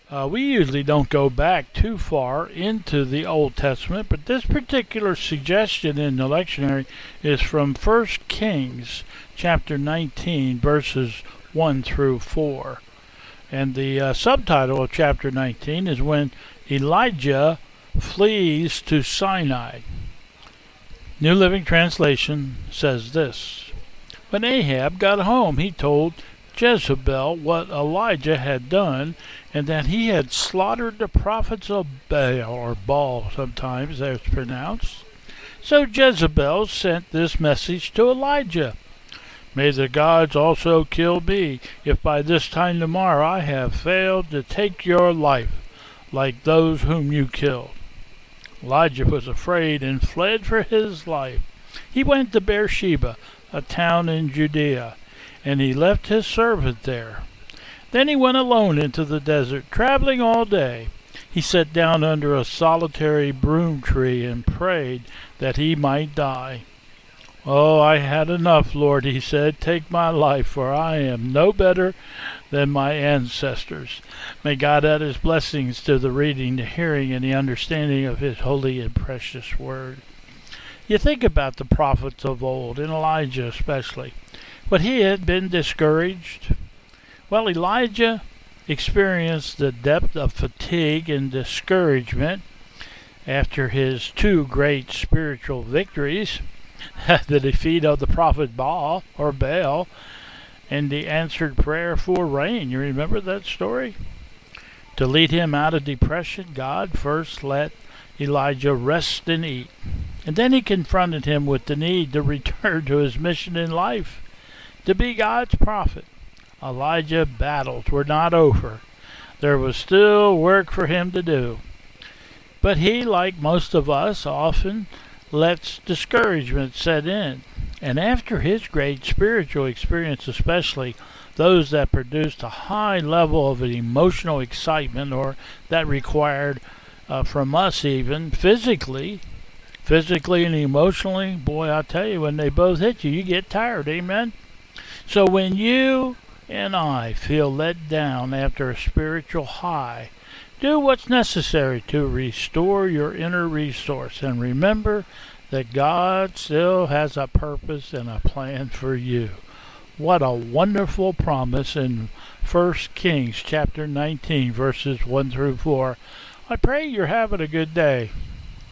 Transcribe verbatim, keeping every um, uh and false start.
Uh, we usually don't go back too far into the Old Testament, but this particular suggestion in the lectionary is from First Kings chapter nineteen, verses one through four. And the uh, subtitle of chapter nineteen is When Elijah Flees to Sinai. New Living Translation says this: When Ahab got home, he told Jezebel what Elijah had done, and that he had slaughtered the prophets of Baal, or Baal sometimes as pronounced. So Jezebel sent this message to Elijah: May the gods also kill me, if by this time tomorrow I have failed to take your life, like those whom you killed. Elijah was afraid and fled for his life. He went to Beersheba, a town in Judea, and he left his servant there. Then he went alone into the desert, traveling all day. He sat down under a solitary broom tree and prayed that he might die. Oh, I had enough, Lord, he said. Take my life, for I am no better than my ancestors. May God add his blessings to the reading, the hearing, and the understanding of his holy and precious word. You think about the prophets of old, and Elijah especially. But he had been discouraged. Well, Elijah experienced the depth of fatigue and discouragement after his two great spiritual victories, the defeat of the prophet Baal, or Baal, and the answered prayer for rain. You remember that story? To lead him out of depression, God first let Elijah rest and eat. And then he confronted him with the need to return to his mission in life, to be God's prophet. Elijah's battles were not over. There was still work for him to do. But he, like most of us, often lets discouragement set in. And after his great spiritual experience, especially those that produced a high level of emotional excitement, or that required uh, from us even physically, physically and emotionally, boy, I tell you, when they both hit you, you get tired, amen? So when you and I feel let down after a spiritual high, do what's necessary to restore your inner resource, and remember that God still has a purpose and a plan for you. What a wonderful promise in First Kings chapter nineteen, verses one through four. I pray you're having a good day.